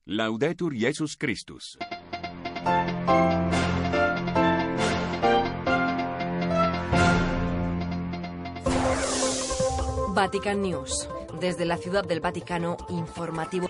Laudetur Jesus Christus. Vatican News. Desde la Ciudad del Vaticano, informativo.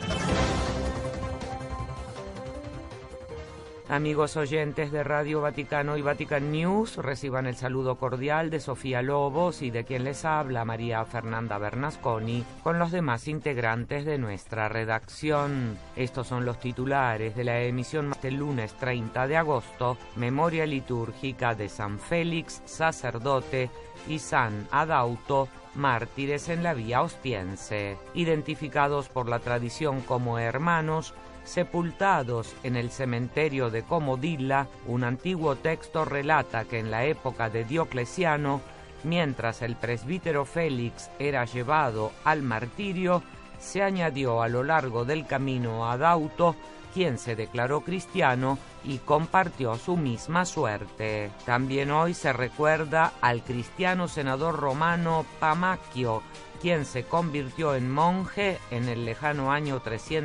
Amigos oyentes de Radio Vaticano y Vatican News, reciban el saludo cordial de Sofía Lobos y de quien les habla, María Fernanda Bernasconi, con los demás integrantes de nuestra redacción. Estos son los titulares de la emisión del lunes 30 de agosto, memoria litúrgica de San Félix, sacerdote, y San Adauto, mártires en la vía Ostiense, identificados por la tradición como hermanos, sepultados en el cementerio de Comodilla. Un antiguo texto relata que en la época de Diocleciano, mientras el presbítero Félix era llevado al martirio, se añadió a lo largo del camino a Adauto, quien se declaró cristiano y compartió su misma suerte. También hoy se recuerda al cristiano senador romano Pamacchio, quien se convirtió en monje en el lejano año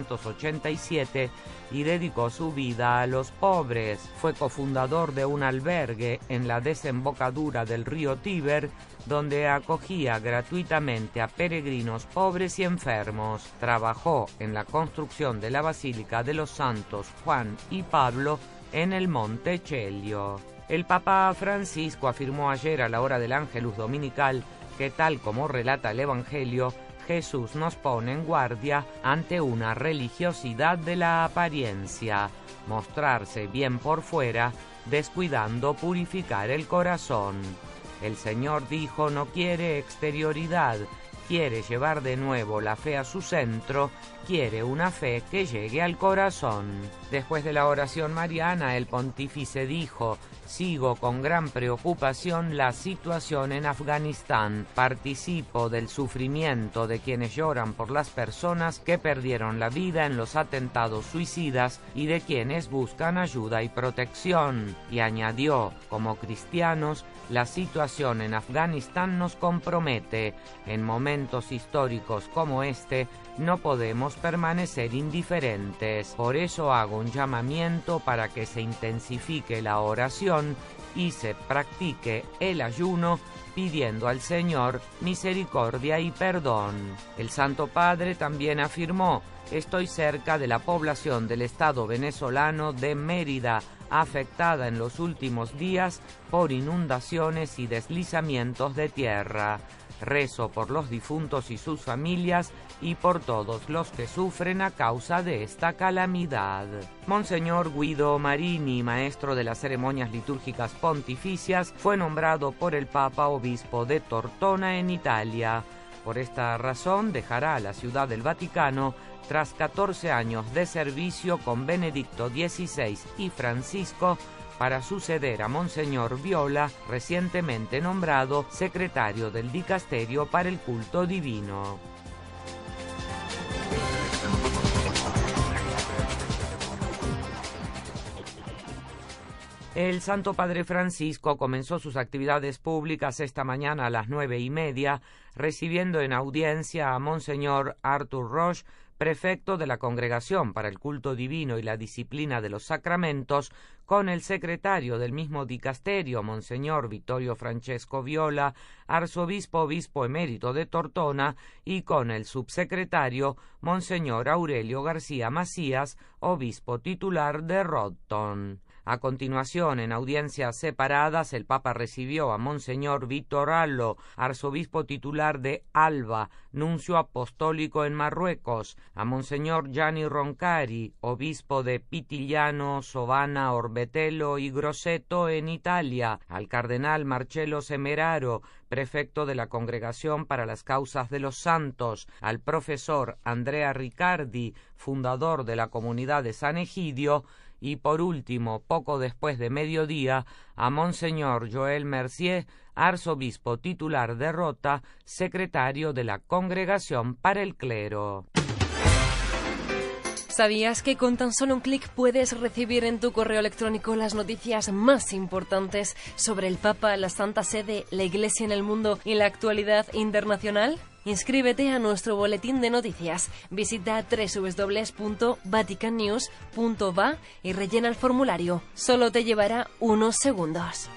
387 y dedicó su vida a los pobres. Fue cofundador de un albergue en la desembocadura del río Tíber, donde acogía gratuitamente a peregrinos pobres y enfermos. Trabajó en la construcción de la Basílica de los Santos Juan y Pablo en el Monte Celio. El Papa Francisco afirmó ayer a la hora del Ángelus Dominical que, tal como relata el Evangelio, Jesús nos pone en guardia ante una religiosidad de la apariencia, mostrarse bien por fuera, descuidando purificar el corazón. El Señor dijo: no quiere exterioridad, quiere llevar de nuevo la fe a su centro, quiere una fe que llegue al corazón. Después de la oración mariana, el pontífice dijo: sigo con gran preocupación la situación en Afganistán. Participo del sufrimiento de quienes lloran por las personas que perdieron la vida en los atentados suicidas y de quienes buscan ayuda y protección. Y añadió: como cristianos, la situación en Afganistán nos compromete. En momentos históricos como este, no podemos permanecer indiferentes. Por eso hago un llamamiento para que se intensifique la oración y se practique el ayuno, pidiendo al Señor misericordia y perdón. El Santo Padre también afirmó: estoy cerca de la población del estado venezolano de Mérida, afectada en los últimos días por inundaciones y deslizamientos de tierra. Rezo por los difuntos y sus familias y por todos los que sufren a causa de esta calamidad. Monseñor Guido Marini, maestro de las ceremonias litúrgicas pontificias, fue nombrado por el Papa obispo de Tortona en Italia. Por esta razón dejará la Ciudad del Vaticano tras 14 años de servicio con Benedicto XVI y Francisco, para suceder a Monseñor Viola, recientemente nombrado secretario del Dicasterio para el Culto Divino. El Santo Padre Francisco comenzó sus actividades públicas esta mañana a las 9:30, recibiendo en audiencia a Monseñor Arthur Roche, prefecto de la Congregación para el Culto Divino y la Disciplina de los Sacramentos, con el secretario del mismo dicasterio, Monseñor Vittorio Francesco Viola, arzobispo obispo emérito de Tortona, y con el subsecretario, Monseñor Aurelio García Macías, obispo titular de Rodton. A continuación, en audiencias separadas, el Papa recibió a Monseñor Víctor Allo, arzobispo titular de Alba, nuncio apostólico en Marruecos, a Monseñor Gianni Roncari, obispo de Pitigliano, Sovana, Orbetello y Grosseto en Italia, al cardenal Marcello Semeraro, prefecto de la Congregación para las Causas de los Santos, al profesor Andrea Riccardi, fundador de la comunidad de San Egidio, y por último, poco después de mediodía, a Monseñor Joel Mercier, arzobispo titular de Rota, secretario de la Congregación para el Clero. ¿Sabías que con tan solo un clic puedes recibir en tu correo electrónico las noticias más importantes sobre el Papa, la Santa Sede, la Iglesia en el mundo y la actualidad internacional? Inscríbete a nuestro boletín de noticias. Visita www.vaticannews.va y rellena el formulario. Solo te llevará unos segundos.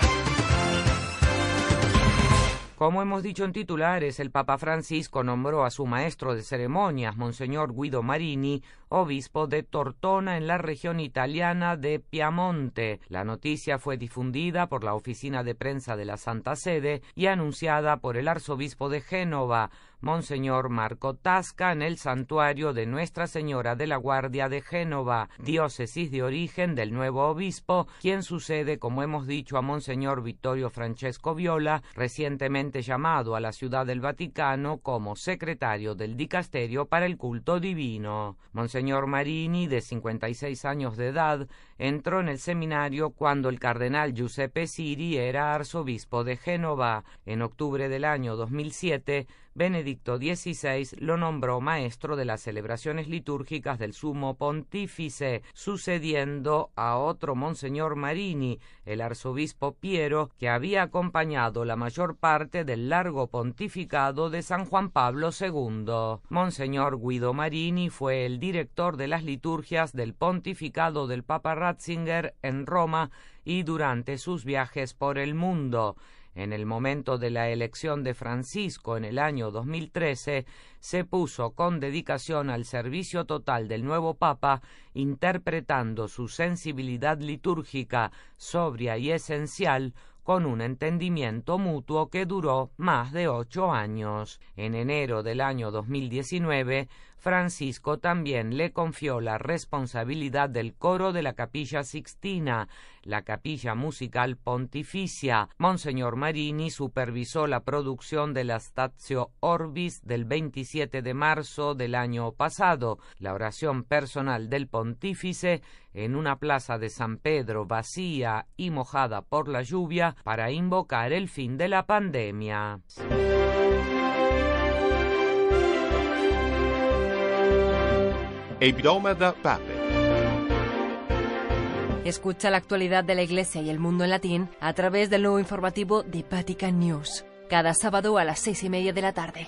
Como hemos dicho en titulares, el Papa Francisco nombró a su maestro de ceremonias, Monseñor Guido Marini, obispo de Tortona en la región italiana de Piamonte. La noticia fue difundida por la oficina de prensa de la Santa Sede y anunciada por el arzobispo de Génova, Monseñor Marco Tasca, en el santuario de Nuestra Señora de la Guardia de Génova, diócesis de origen del nuevo obispo, quien sucede, como hemos dicho, a Monseñor Vittorio Francesco Viola, recientemente llamado a la Ciudad del Vaticano como secretario del Dicasterio para el Culto Divino. Monseñor Marini, de 56 años de edad, entró en el seminario cuando el cardenal Giuseppe Siri era arzobispo de Génova. En octubre del año 2007, Benedicto XVI lo nombró maestro de las celebraciones litúrgicas del Sumo Pontífice, sucediendo a otro Monseñor Marini, el arzobispo Piero, que había acompañado la mayor parte del largo pontificado de San Juan Pablo II. Monseñor Guido Marini fue el director de las liturgias del pontificado del Papa Ratzinger en Roma y durante sus viajes por el mundo. En el momento de la elección de Francisco en el año 2013, se puso con dedicación al servicio total del nuevo Papa, interpretando su sensibilidad litúrgica, sobria y esencial, con un entendimiento mutuo que duró más de 8 años. En enero del año 2019, Francisco también le confió la responsabilidad del coro de la Capilla Sixtina, la capilla musical pontificia. Monseñor Marini supervisó la producción de la Statio Orbis del 27 de marzo del año pasado, la oración personal del pontífice en una plaza de San Pedro vacía y mojada por la lluvia para invocar el fin de la pandemia. Hebdomada Pape. Escucha la actualidad de la Iglesia y el mundo en latín a través del nuevo informativo de Vatican News, cada sábado a las 6:30 de la tarde.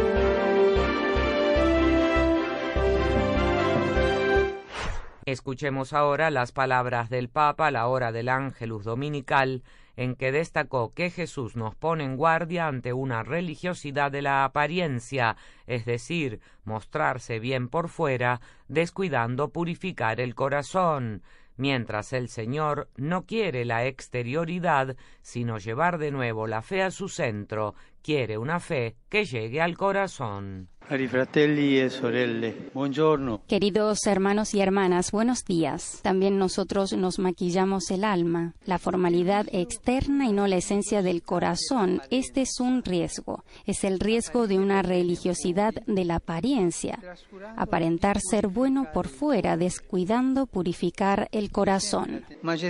Escuchemos ahora las palabras del Papa a la hora del Ángelus Dominical, en que destacó que Jesús nos pone en guardia ante una religiosidad de la apariencia, es decir, mostrarse bien por fuera, descuidando purificar el corazón, mientras el Señor no quiere la exterioridad, sino llevar de nuevo la fe a su centro, quiere una fe que llegue al corazón. Cari fratelli e sorelle, buongiorno. Queridos hermanos y hermanas, buenos días. También nosotros nos maquillamos el alma, la formalidad externa y no la esencia del corazón. Este es un riesgo. Es el riesgo de una religiosidad de la apariencia. Aparentar ser bueno por fuera, descuidando purificar el corazón.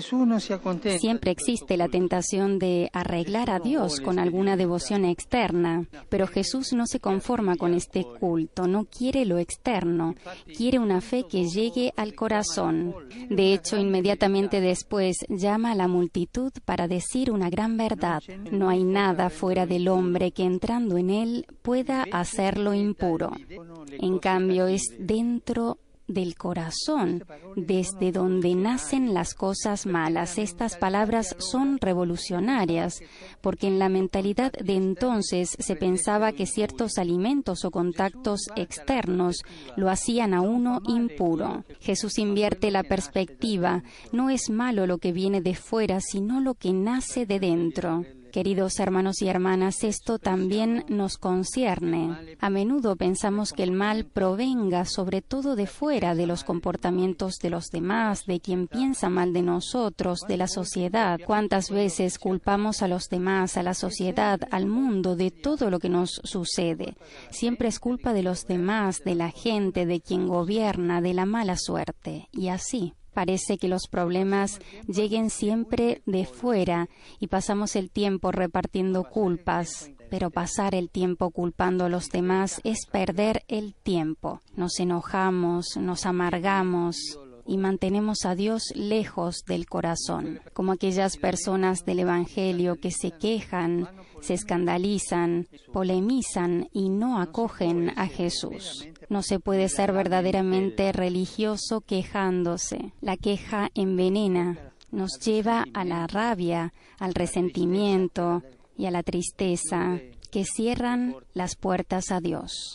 Siempre existe la tentación de arreglar a Dios con alguna devoción externa, pero Jesús no se conforma con este culto, no quiere lo externo, quiere una fe que llegue al corazón. De hecho, inmediatamente después llama a la multitud para decir una gran verdad. No hay nada fuera del hombre que entrando en él pueda hacerlo impuro. En cambio, es dentro del corazón, desde donde nacen las cosas malas. Estas palabras son revolucionarias, porque en la mentalidad de entonces se pensaba que ciertos alimentos o contactos externos lo hacían a uno impuro. Jesús invierte la perspectiva. No es malo lo que viene de fuera, sino lo que nace de dentro. Queridos hermanos y hermanas, esto también nos concierne. A menudo pensamos que el mal provenga sobre todo de fuera, de los comportamientos de los demás, de quien piensa mal de nosotros, de la sociedad. ¿Cuántas veces culpamos a los demás, a la sociedad, al mundo, de todo lo que nos sucede? Siempre es culpa de los demás, de la gente, de quien gobierna, de la mala suerte, y así. Parece que los problemas lleguen siempre de fuera y pasamos el tiempo repartiendo culpas, pero pasar el tiempo culpando a los demás es perder el tiempo. Nos enojamos, nos amargamos y mantenemos a Dios lejos del corazón, como aquellas personas del Evangelio que se quejan, se escandalizan, polemizan y no acogen a Jesús. No se puede ser verdaderamente religioso quejándose. La queja envenena, nos lleva a la rabia, al resentimiento y a la tristeza, que cierran las puertas a Dios.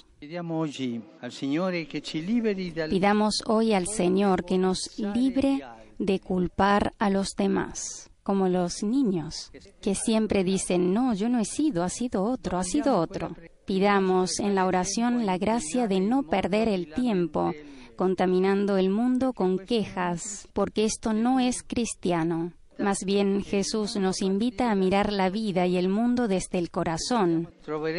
Pidamos hoy al Señor que nos libre de culpar a los demás, como los niños, que siempre dicen, no, yo no he sido, ha sido otro, ha sido otro. Pidamos en la oración la gracia de no perder el tiempo, contaminando el mundo con quejas, porque esto no es cristiano. Más bien, Jesús nos invita a mirar la vida y el mundo desde el corazón.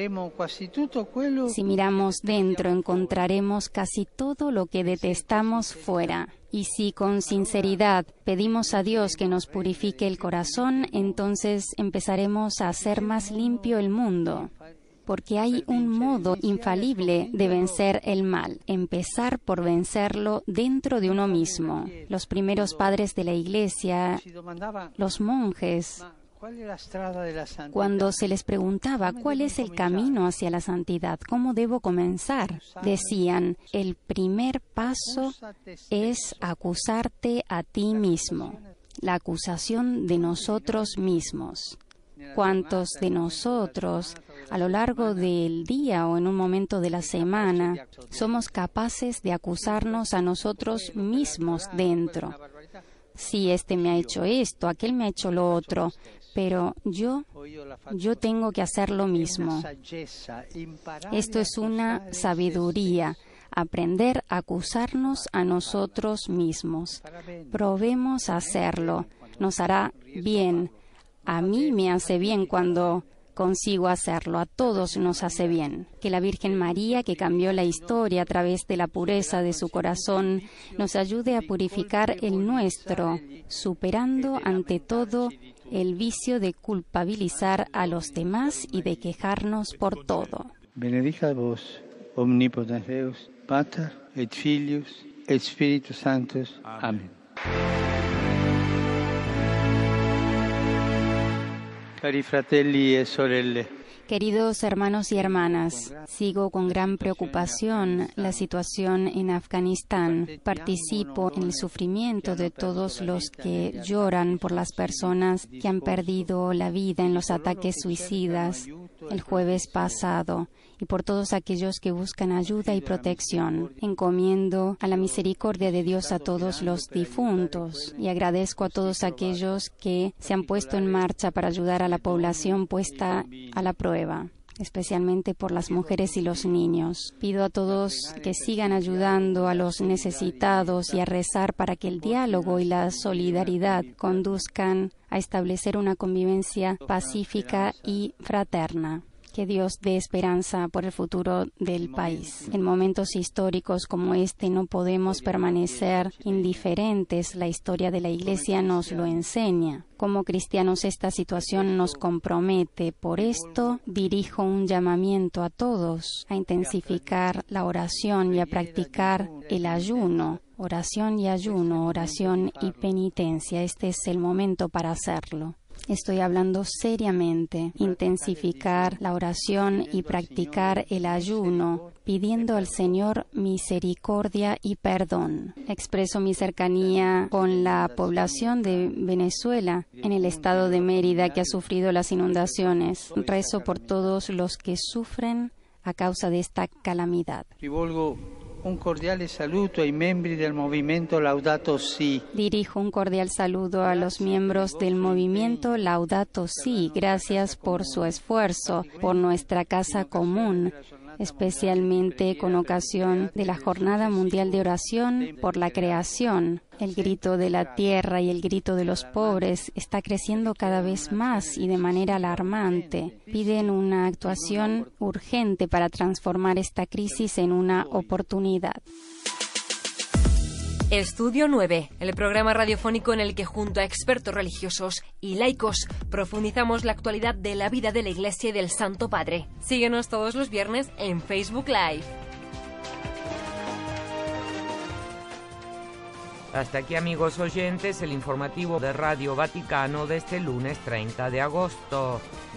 Si miramos dentro, encontraremos casi todo lo que detestamos fuera. Y si con sinceridad pedimos a Dios que nos purifique el corazón, entonces empezaremos a hacer más limpio el mundo. Porque hay un modo infalible de vencer el mal, empezar por vencerlo dentro de uno mismo. Los primeros padres de la Iglesia, los monjes, cuando se les preguntaba cuál es el camino hacia la santidad, cómo debo comenzar, decían, el primer paso es acusarte a ti mismo, la acusación de nosotros mismos. ¿Cuántos de nosotros, a lo largo del día o en un momento de la semana, somos capaces de acusarnos a nosotros mismos dentro? Sí, este me ha hecho esto, aquel me ha hecho lo otro, pero yo tengo que hacer lo mismo. Esto es una sabiduría, aprender a acusarnos a nosotros mismos. Probemos a hacerlo, nos hará bien. A mí me hace bien cuando consigo hacerlo, a todos nos hace bien. Que la Virgen María, que cambió la historia a través de la pureza de su corazón, nos ayude a purificar el nuestro, superando ante todo el vicio de culpabilizar a los demás y de quejarnos por todo. Benedicat vos, omnipotens Deus, Pater et Filius et Spiritus Sanctus. Amén. Cari fratelli e sorelle. Queridos hermanos y hermanas, sigo con gran preocupación la situación en Afganistán. Participo en el sufrimiento de todos los que lloran por las personas que han perdido la vida en los ataques suicidas el jueves pasado y por todos aquellos que buscan ayuda y protección. Encomiendo a la misericordia de Dios a todos los difuntos y agradezco a todos aquellos que se han puesto en marcha para ayudar a la población puesta a la prueba, especialmente por las mujeres y los niños. Pido a todos que sigan ayudando a los necesitados y a rezar para que el diálogo y la solidaridad conduzcan a establecer una convivencia pacífica y fraterna. Que Dios dé esperanza por el futuro del país. En momentos históricos como este no podemos permanecer indiferentes. La historia de la Iglesia nos lo enseña. Como cristianos esta situación nos compromete. Por esto dirijo un llamamiento a todos a intensificar la oración y a practicar el ayuno. Oración y ayuno, oración y penitencia. Este es el momento para hacerlo. Estoy hablando seriamente, intensificar la oración y practicar el ayuno, pidiendo al Señor misericordia y perdón. Expreso mi cercanía con la población de Venezuela, en el estado de Mérida, que ha sufrido las inundaciones. Rezo por todos los que sufren a causa de esta calamidad. Un cordiale saluto ai membri del movimento Laudato Si. Dirijo un cordial saludo a los miembros del movimiento Laudato Si. Gracias por su esfuerzo, por nuestra casa común, especialmente con ocasión de la Jornada Mundial de Oración por la Creación. El grito de la tierra y el grito de los pobres está creciendo cada vez más y de manera alarmante. Piden una actuación urgente para transformar esta crisis en una oportunidad. Estudio 9, el programa radiofónico en el que junto a expertos religiosos y laicos profundizamos la actualidad de la vida de la Iglesia y del Santo Padre. Síguenos todos los viernes en Facebook Live. Hasta aquí, amigos oyentes, el informativo de Radio Vaticano de este lunes 30 de agosto.